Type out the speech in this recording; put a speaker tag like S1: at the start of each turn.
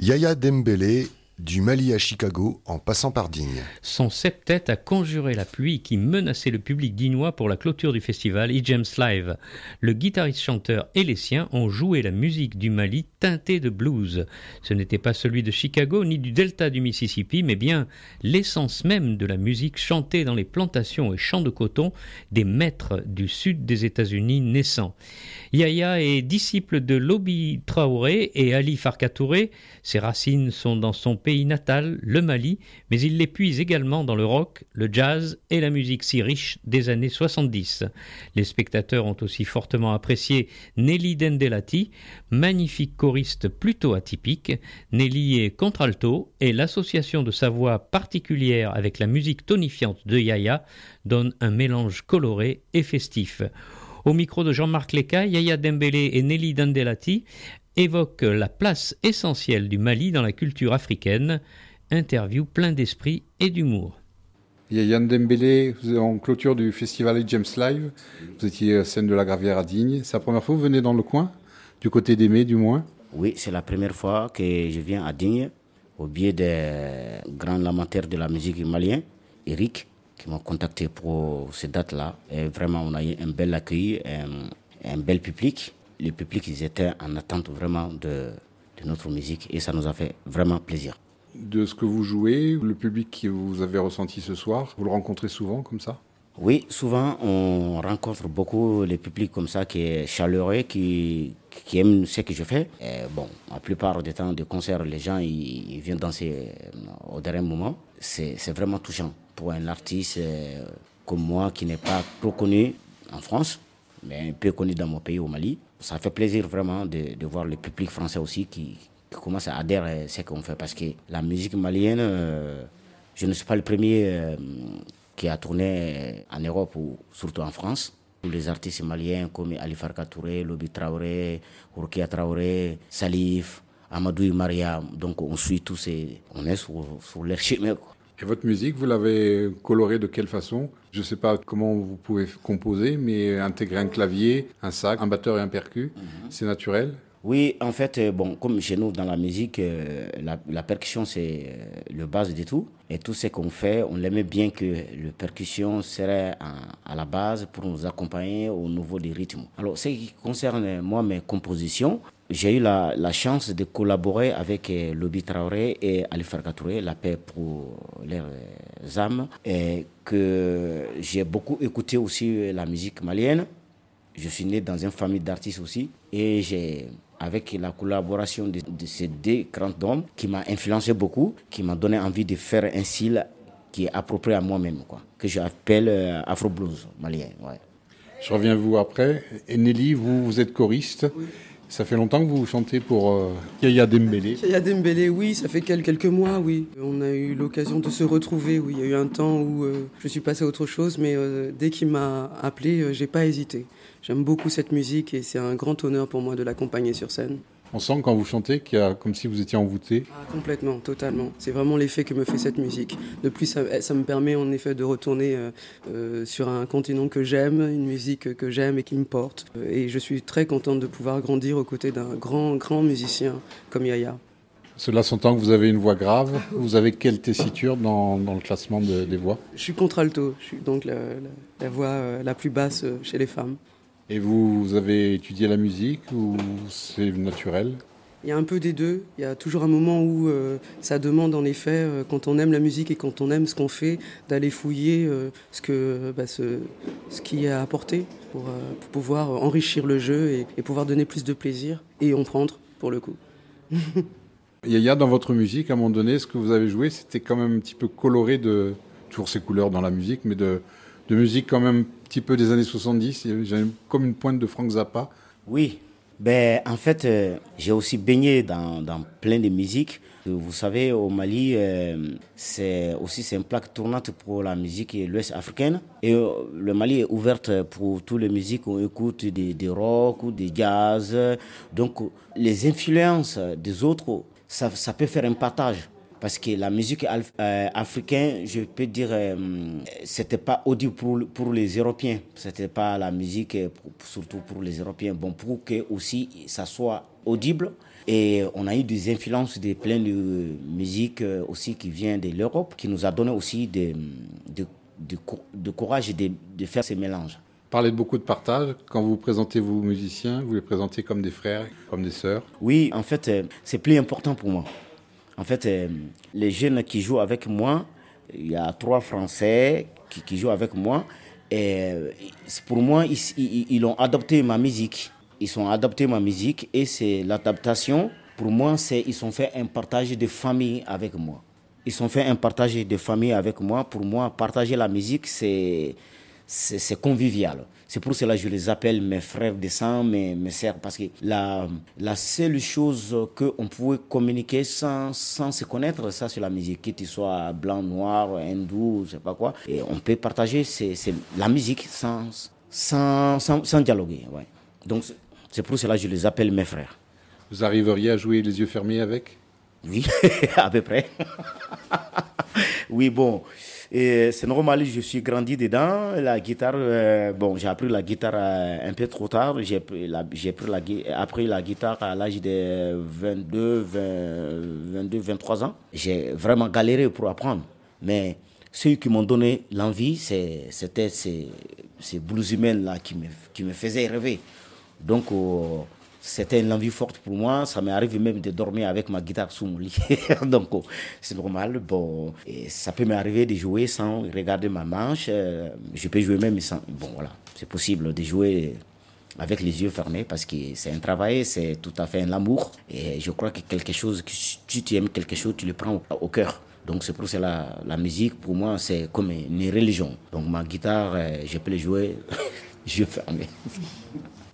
S1: Yaya Dembélé, du Mali à Chicago, en passant par Digne.
S2: Son septet a conjuré la pluie qui menaçait le public dignois pour la clôture du festival Igems Live. Le guitariste-chanteur et les siens ont joué la musique du Mali teintée de blues. Ce n'était pas celui de Chicago ni du delta du Mississippi, mais bien l'essence même de la musique chantée dans les plantations et champs de coton des maîtres du sud des États-Unis naissants. Yaya est disciple de Lobi Traoré et Ali Farka Touré. Ses racines sont dans son pays natal, le Mali, mais il les puise également dans le rock, le jazz et la musique si riche des années 70. Les spectateurs ont aussi fortement apprécié Nelly Dendelati, magnifique choriste plutôt atypique. Nelly est contralto et l'association de sa voix particulière avec la musique tonifiante de Yaya donne un mélange coloré et festif. Au micro de Jean-Marc Lecaille, Yaya Dembélé et Nelly Dendelati évoquent la place essentielle du Mali dans la culture africaine. Interview plein d'esprit et d'humour.
S3: Yaya Dembélé, vous êtes en clôture du festival Igems Live. Vous étiez scène de la Gravière à Digne. C'est la première fois que vous venez dans le coin, du côté d'Aimé du moins?
S4: Oui, c'est la première fois que je viens à Digne, au biais des grands lamentaires de la musique malienne, Eric, qui m'ont contacté pour ces dates-là. Et vraiment, on a eu un bel accueil, un bel public. Les publics, ils étaient en attente vraiment de notre musique et ça nous a fait vraiment plaisir.
S3: De ce que vous jouez, le public que vous avez ressenti ce soir, vous le rencontrez souvent comme ça?
S4: Oui, souvent on rencontre beaucoup les publics comme ça qui est chaleureux, qui aiment ce que je fais. Et bon, la plupart des temps de concerts, les gens ils viennent danser au dernier moment. C'est vraiment touchant pour un artiste comme moi qui n'est pas trop connu en France, mais un peu connu dans mon pays, au Mali. Ça fait plaisir vraiment de voir le public français aussi qui commence à adhérer à ce qu'on fait. Parce que la musique malienne, je ne suis pas le premier qui a tourné en Europe ou surtout en France. Tous les artistes maliens comme Ali Farka Touré, Lobi Traoré, Rokia Traoré, Salif, Amadou Mariam. Donc on suit tous et on est sur leur chemin, quoi.
S3: Et votre musique, vous l'avez colorée de quelle façon? Je ne sais pas comment vous pouvez composer, mais intégrer un clavier, un sac, un batteur et un percu, c'est naturel?
S4: Oui, en fait, bon, comme chez nous dans la musique, la percussion c'est le base de tout. Et tout ce qu'on fait, on aimait bien que la percussion serait à la base pour nous accompagner au niveau des rythmes. Alors, ce qui concerne moi, mes compositions, j'ai eu la chance de collaborer avec Lobi Traoré et Ali Farka Touré, la paix pour leurs âmes, et que j'ai beaucoup écouté aussi la musique malienne. Je suis né dans une famille d'artistes aussi, et j'ai, avec la collaboration de ces deux grands hommes, qui m'a influencé beaucoup, qui m'a donné envie de faire un style qui est approprié à moi-même, quoi, que j'appelle Afro Blues malien. Ouais.
S3: Je reviens à vous après. Et Nelly, vous êtes choriste. Oui. Ça fait longtemps que vous chantez pour Yaya Dembélé?
S5: Yaya Dembélé, oui, ça fait quelques mois, oui. On a eu l'occasion de se retrouver, oui. Il y a eu un temps où je suis passé à autre chose, mais dès qu'il m'a appelé, j'ai pas hésité. J'aime beaucoup cette musique et c'est un grand honneur pour moi de l'accompagner sur scène.
S3: On sent quand vous chantez qu'il y a comme si vous étiez envoûté.
S5: Ah, complètement, totalement. C'est vraiment l'effet que me fait cette musique. De plus, ça me permet en effet de retourner sur un continent que j'aime, une musique que j'aime et qui me porte. Et je suis très contente de pouvoir grandir aux côtés d'un grand musicien comme Yaya.
S3: Cela s'entend que vous avez une voix grave. Vous avez quelle tessiture dans le classement des voix?
S5: Je suis contralto, je suis donc la voix la plus basse chez les femmes.
S3: Et vous avez étudié la musique ou c'est naturel?
S5: Il y a un peu des deux. Il y a toujours un moment où ça demande en effet, quand on aime la musique et quand on aime ce qu'on fait, d'aller fouiller ce qui est à apporter pour pouvoir enrichir le jeu et pouvoir donner plus de plaisir et en prendre pour le coup.
S3: Yaya, dans votre musique, à un moment donné, ce que vous avez joué, c'était quand même un petit peu coloré de toujours ces couleurs dans la musique, mais de musique quand même un petit peu des années 70, j'ai comme une pointe de Frank Zappa.
S4: Oui, en fait, j'ai aussi baigné dans plein de musiques. Vous savez, au Mali, c'est une plaque tournante pour la musique l'Ouest africaine. Et le Mali est ouverte pour toutes les musiques. On écoute des rock ou des jazz. Donc, les influences des autres, ça peut faire un partage. Parce que la musique africaine, je peux dire, c'était pas audible pour les Européens. C'était pas la musique, surtout pour les Européens. Bon, pour que aussi ça soit audible. Et on a eu des influences de plein de musique aussi qui vient de l'Europe, qui nous a donné aussi de courage de faire ces mélanges.
S3: Parlez beaucoup de partage. Quand vous présentez vos musiciens, vous les présentez comme des frères, comme des sœurs?
S4: Oui, en fait, c'est plus important pour moi. En fait, les jeunes qui jouent avec moi, il y a 3 Français qui jouent avec moi. Et pour moi, ils ont adopté ma musique. Ils ont adopté ma musique et c'est l'adaptation. Pour moi, ils ont fait un partage de famille avec moi. Ils ont fait un partage de famille avec moi. Pour moi, partager la musique, c'est convivial. C'est pour cela que je les appelle mes frères de sang, mes sœurs. Parce que la seule chose qu'on pouvait communiquer sans se connaître, ça c'est la musique. Que tu sois blanc, noir, hindou, je sais pas quoi. Et on peut partager c'est la musique sans dialoguer. Ouais. Donc c'est pour cela que je les appelle mes frères.
S3: Vous arriveriez à jouer les yeux fermés avec?
S4: Oui, à peu près. Oui, bon. Et c'est normal, je suis grandi dedans. La guitare, j'ai appris la guitare un peu trop tard. J'ai appris la guitare à l'âge de 22, 23 ans. J'ai vraiment galéré pour apprendre. Mais ceux qui m'ont donné l'envie, c'était ces bluesmen-là qui me faisaient rêver. Donc, c'était une envie forte pour moi. Ça m'est arrivé même de dormir avec ma guitare sous mon lit. Donc, c'est normal. Bon, et ça peut m'arriver de jouer sans regarder ma manche. Je peux jouer même sans... Bon, voilà. C'est possible de jouer avec les yeux fermés parce que c'est un travail, c'est tout à fait un amour. Et je crois que quelque chose, si tu aimes quelque chose, tu le prends au cœur. Donc, c'est pour cela la musique, pour moi, c'est comme une religion. Donc, ma guitare, je peux le jouer yeux fermés.